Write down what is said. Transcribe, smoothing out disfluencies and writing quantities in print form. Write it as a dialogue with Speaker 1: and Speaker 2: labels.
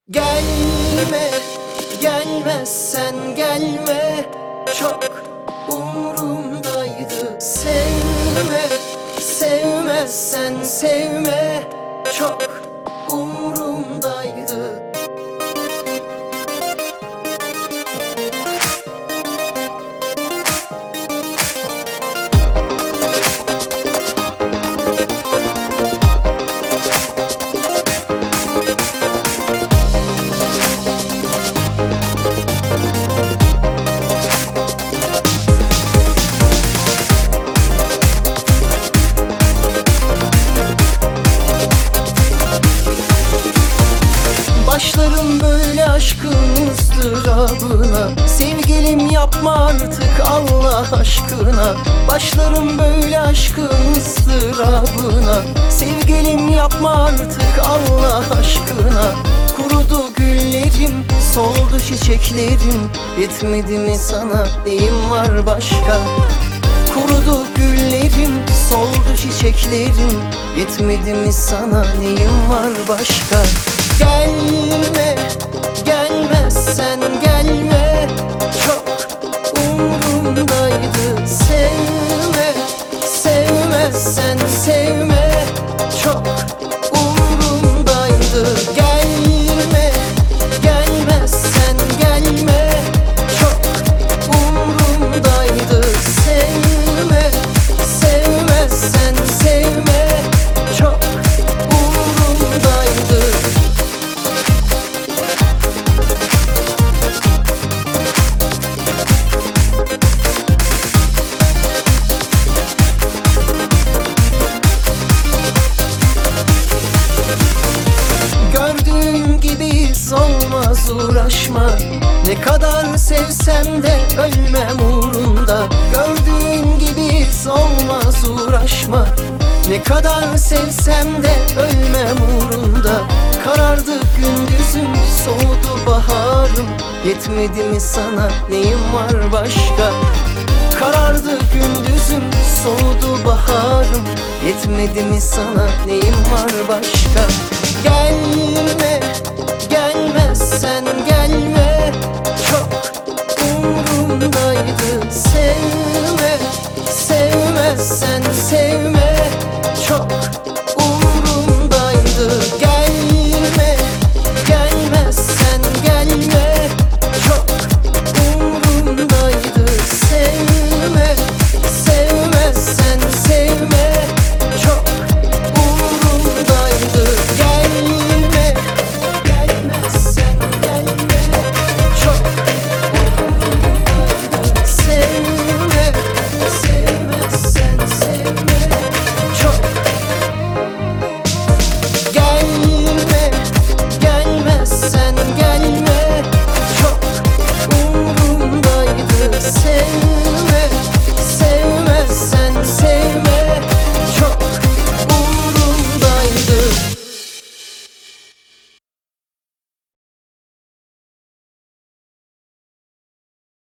Speaker 1: Gelme, gelmezsen gelme. Çok umurumdaydı. Sevme, sevmezsen sevme. Çok umurumdaydı. Başlarım böyle aşkın ıstırabına. Sevgilim yapma artık Allah aşkına. Başlarım böyle aşkın ıstırabına. Sevgilim yapma artık Allah aşkına. Kurudu güllerim, soldu çiçeklerim. Yetmedi mi sana, neyim var başka? Kurudu güllerim, soldu çiçeklerim. Yetmedi mi sana, neyim var başka? Gelme, gelmezsen gelme. Çok umurumdaydı. Sevme, sevmezsen sevme. Çok umurumdaydı. Gelme, gelmezsen gelme. Çok umurumdaydı. Sevme, sevmezsen sevme. Çok umurumdaydı. Gördüğün gibi olmaz, uğraşma. Ne kadar sevsem de ölmem uğrunda. Gördüğün gibi olmaz, uğraşma. Ne kadar sevsem de ölmem uğrunda. Karardı gündüzüm, soğudu baharım. Yetmedi mi sana, neyim var başka? Karardı gündüzüm, soğudu baharım. Yetmedi mi sana, neyim var başka? Gelme, gelmezsen gelme. Çok umurumdaydı. Sevme, sevmezsen sevme. Çok umurumdaydı.